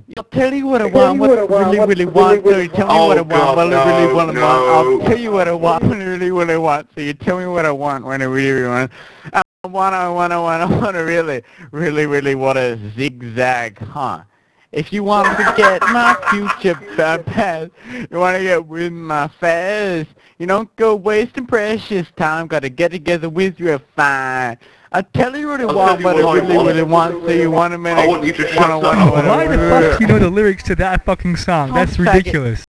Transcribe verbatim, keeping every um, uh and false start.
I'll tell you what I want, what I really, really want, so you tell me what I want, what I really, want, want. I'll tell you what I want, what I really, what I want, so you tell me what I want, when I really, really want. I want, I want, I want, I want to really, really, really want to zigzag, huh? If you want to get my future past, you want to get with my fast, you don't go wasting precious time, gotta get together with you fine. I tell you what I I'll want, tell you but I what I really, really want. want, so you want to make I want you to wanna, shut wanna, up. wanna, Why the fuck wanna, do you know the lyrics to that fucking song? Oh, That's faggot. ridiculous.